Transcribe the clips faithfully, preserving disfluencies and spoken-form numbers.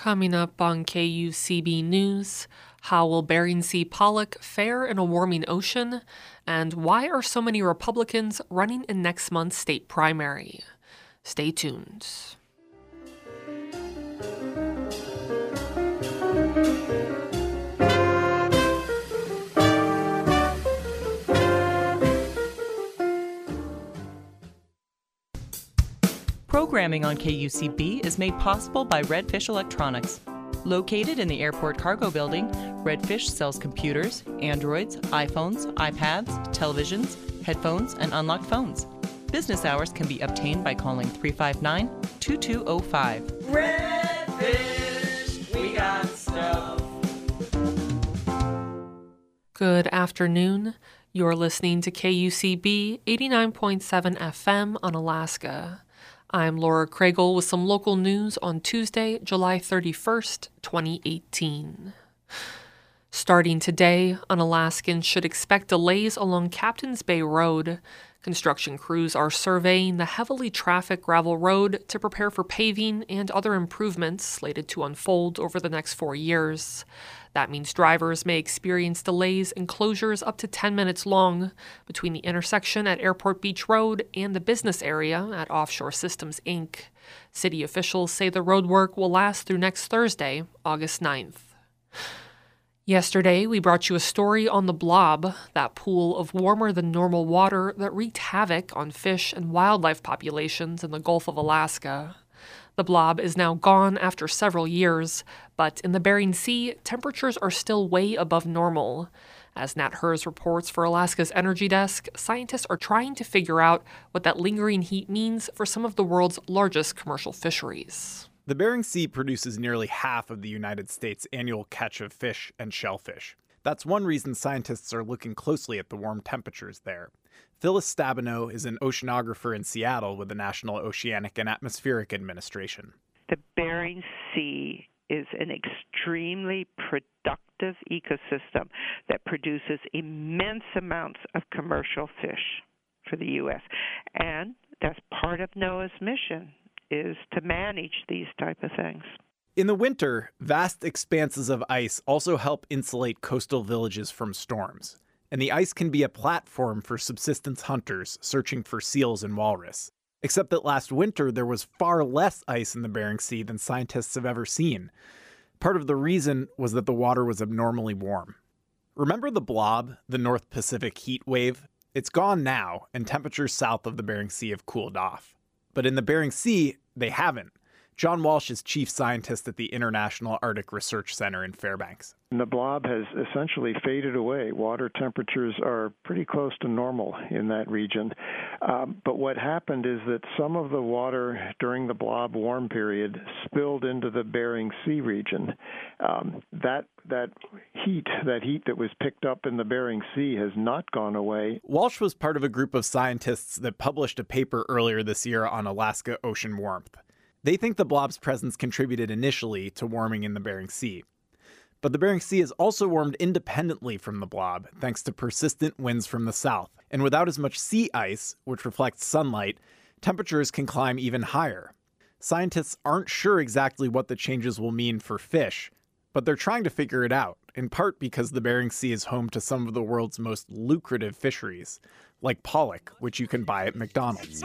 Coming up on K U C B News, how will Bering Sea pollock fare in a warming ocean? And why are so many Republicans running in next month's state primary? Stay tuned. Programming on K U C B is made possible by Redfish Electronics. Located in the Airport Cargo Building, Redfish sells computers, Androids, iPhones, iPads, televisions, headphones, and unlocked phones. Business hours can be obtained by calling three five nine, two two zero five. Redfish, we got stuff. Good afternoon. You're listening to K U C B eighty-nine point seven F M on Alaska. I'm Laura Kragel with some local news on Tuesday, July thirty-first, twenty eighteen. Starting today, Unalaskans should expect delays along Captains Bay Road. Construction crews are surveying the heavily trafficked gravel road to prepare for paving and other improvements slated to unfold over the next four years. That means drivers may experience delays and closures up to ten minutes long between the intersection at Airport Beach Road and the business area at Offshore Systems, Incorporated. City officials say the roadwork will last through next Thursday, August ninth. Yesterday, we brought you a story on the Blob, that pool of warmer-than-normal water that wreaked havoc on fish and wildlife populations in the Gulf of Alaska. The Blob is now gone after several years, but in the Bering Sea, temperatures are still way above normal. As Nat Hers reports for Alaska's Energy Desk, scientists are trying to figure out what that lingering heat means for some of the world's largest commercial fisheries. The Bering Sea produces nearly half of the United States' annual catch of fish and shellfish. That's one reason scientists are looking closely at the warm temperatures there. Phyllis Stabenow is an oceanographer in Seattle with the National Oceanic and Atmospheric Administration. The Bering Sea is an extremely productive ecosystem that produces immense amounts of commercial fish for the U S. And that's part of NOAA's mission, is to manage these type of things. In the winter, vast expanses of ice also help insulate coastal villages from storms. And the ice can be a platform for subsistence hunters searching for seals and walrus. Except that last winter, there was far less ice in the Bering Sea than scientists have ever seen. Part of the reason was that the water was abnormally warm. Remember the Blob, the North Pacific heat wave? It's gone now, and temperatures south of the Bering Sea have cooled off. But in the Bering Sea, they haven't. John Walsh is chief scientist at the International Arctic Research Center in Fairbanks. And the blob has essentially faded away. Water temperatures are pretty close to normal in that region. Um, but what happened is that some of the water during the blob warm period spilled into the Bering Sea region. Um, that that heat, that heat that was picked up in the Bering Sea has not gone away. Walsh was part of a group of scientists that published a paper earlier this year on Alaska ocean warmth. They think the blob's presence contributed initially to warming in the Bering Sea. But the Bering Sea has also warmed independently from the blob, thanks to persistent winds from the south. And without as much sea ice, which reflects sunlight, temperatures can climb even higher. Scientists aren't sure exactly what the changes will mean for fish, but they're trying to figure it out, in part because the Bering Sea is home to some of the world's most lucrative fisheries, like pollock, which you can buy at McDonald's.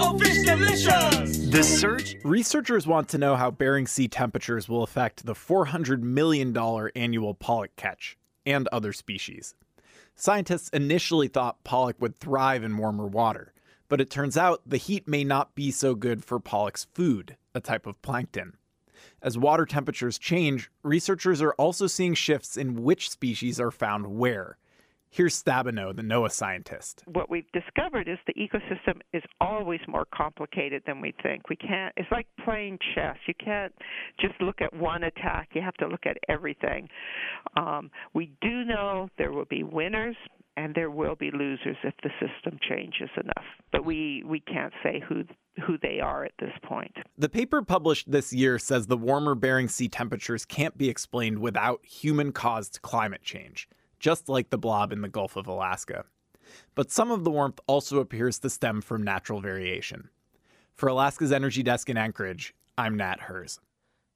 The surge? Researchers want to know how Bering Sea temperatures will affect the four hundred million dollars annual pollock catch, and other species. Scientists initially thought pollock would thrive in warmer water, but it turns out the heat may not be so good for pollock's food, a type of plankton. As water temperatures change, researchers are also seeing shifts in which species are found where. Here's Stabenow, the NOAA scientist. What we've discovered is the ecosystem is always more complicated than we think. We can't, it's like playing chess. You can't just look at one attack. You have to look at everything. Um, we do know there will be winners and there will be losers if the system changes enough. But we, we can't say who who they are at this point. The paper published this year says the warmer Bering Sea temperatures can't be explained without human-caused climate change, just like the blob in the Gulf of Alaska. But some of the warmth also appears to stem from natural variation. For Alaska's Energy Desk in Anchorage, I'm Nat Hers.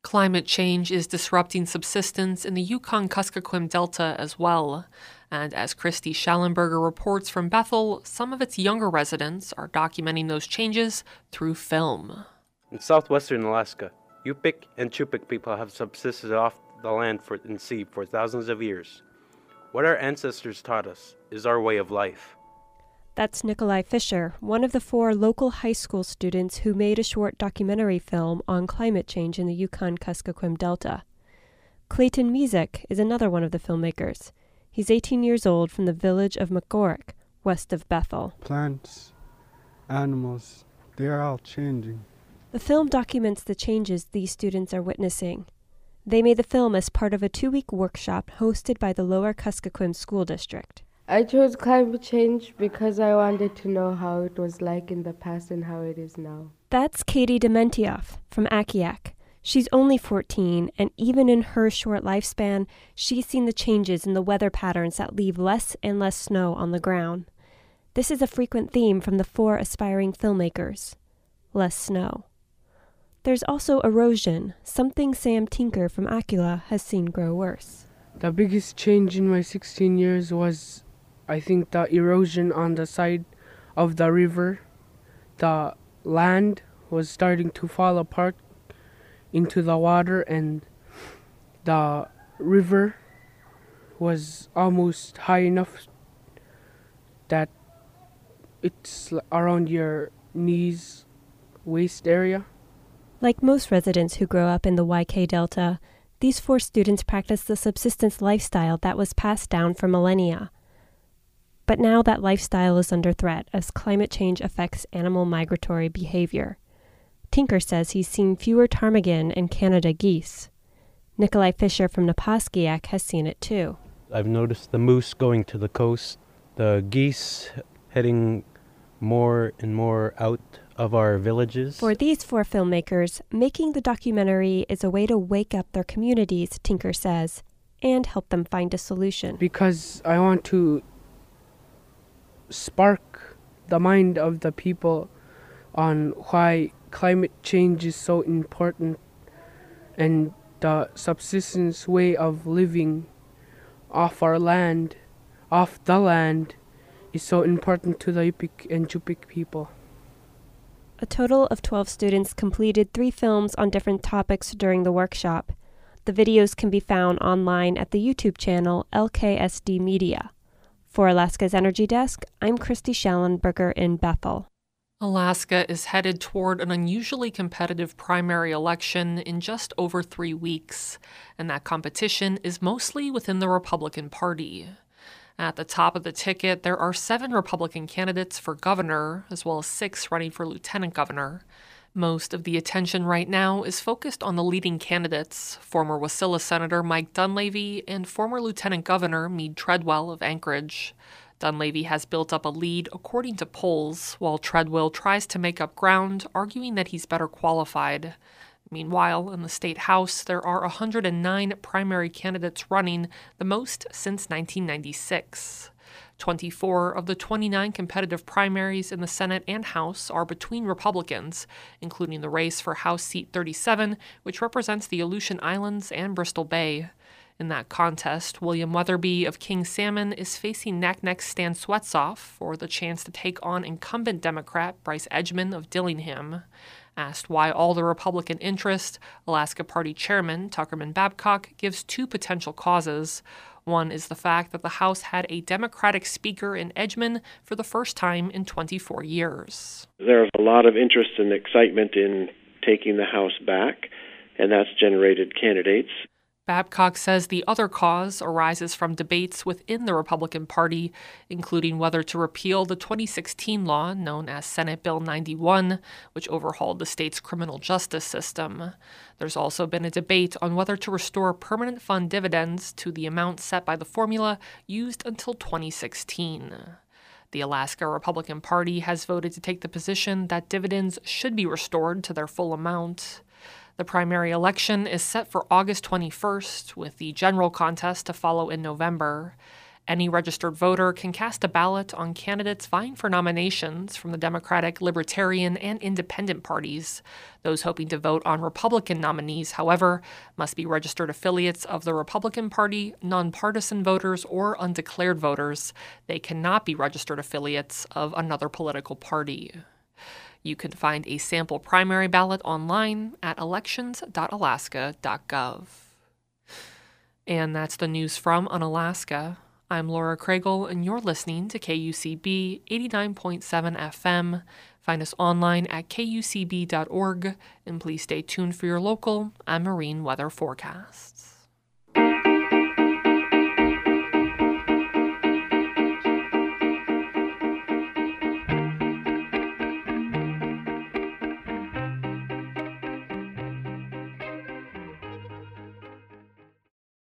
Climate change is disrupting subsistence in the Yukon-Kuskokwim Delta as well. And as Christy Schallenberger reports from Bethel, some of its younger residents are documenting those changes through film. In southwestern Alaska, Yupik and Chupik people have subsisted off the land for, and sea for thousands of years. What our ancestors taught us is our way of life. That's Nikolai Fisher, one of the four local high school students who made a short documentary film on climate change in the Yukon-Kuskokwim Delta. Clayton Mezek is another one of the filmmakers. He's eighteen years old from the village of McGorick, west of Bethel. Plants, animals, they are all changing. The film documents the changes these students are witnessing. They made the film as part of a two-week workshop hosted by the Lower Kuskokwim School District. I chose climate change because I wanted to know how it was like in the past and how it is now. That's Katie Dementieff from Akiak. She's only fourteen, and even in her short lifespan, she's seen the changes in the weather patterns that leave less and less snow on the ground. This is a frequent theme from the four aspiring filmmakers. Less snow. There's also erosion, something Sam Tinker from Akula has seen grow worse. The biggest change in my sixteen years was, I think, the erosion on the side of the river. The land was starting to fall apart into the water, and the river was almost high enough that it's around your knees, waist area. Like most residents who grow up in the Y K Delta, these four students practice the subsistence lifestyle that was passed down for millennia. But now that lifestyle is under threat as climate change affects animal migratory behavior. Tinker says he's seen fewer ptarmigan and Canada geese. Nikolai Fisher from Napaskiak has seen it too. I've noticed the moose going to the coast, the geese heading more and more out of our villages. For these four filmmakers, making the documentary is a way to wake up their communities, Tinker says, and help them find a solution. Because I want to spark the mind of the people on why climate change is so important and the subsistence way of living off our land, off the land, is so important to the Yupik and Chupik people. A total of twelve students completed three films on different topics during the workshop. The videos can be found online at the YouTube channel L K S D Media. For Alaska's Energy Desk, I'm Christy Schallenberger in Bethel. Alaska is headed toward an unusually competitive primary election in just over three weeks, and that competition is mostly within the Republican Party. At the top of the ticket, there are seven Republican candidates for governor, as well as six running for lieutenant governor. Most of the attention right now is focused on the leading candidates, former Wasilla Senator Mike Dunleavy and former Lieutenant Governor Meade Treadwell of Anchorage. Dunleavy has built up a lead according to polls, while Treadwell tries to make up ground, arguing that he's better qualified. Meanwhile, in the state house, there are one hundred nine primary candidates running, the most since nineteen ninety-six. twenty-four of the twenty-nine competitive primaries in the Senate and House are between Republicans, including the race for House Seat thirty-seven, which represents the Aleutian Islands and Bristol Bay. In that contest, William Weatherby of King Salmon is facing Naknek Stan Swetsoff for the chance to take on incumbent Democrat Bryce Edgman of Dillingham. Asked why all the Republican interest, Alaska Party Chairman Tuckerman Babcock gives two potential causes. One is the fact that the House had a Democratic speaker in Edgman for the first time in twenty-four years. There's a lot of interest and excitement in taking the House back, and that's generated candidates. Babcock says the other cause arises from debates within the Republican Party, including whether to repeal the twenty sixteen law known as Senate Bill ninety-one, which overhauled the state's criminal justice system. There's also been a debate on whether to restore permanent fund dividends to the amount set by the formula used until twenty sixteen. The Alaska Republican Party has voted to take the position that dividends should be restored to their full amount. The primary election is set for August twenty-first, with the general contest to follow in November. Any registered voter can cast a ballot on candidates vying for nominations from the Democratic, Libertarian, and Independent parties. Those hoping to vote on Republican nominees, however, must be registered affiliates of the Republican Party, nonpartisan voters, or undeclared voters. They cannot be registered affiliates of another political party. You can find a sample primary ballot online at elections dot alaska dot gov. And that's the news from Unalaska. I'm Laura Kragel, and you're listening to K U C B eighty-nine point seven F M. Find us online at K U C B dot org, and please stay tuned for your local and marine weather forecast.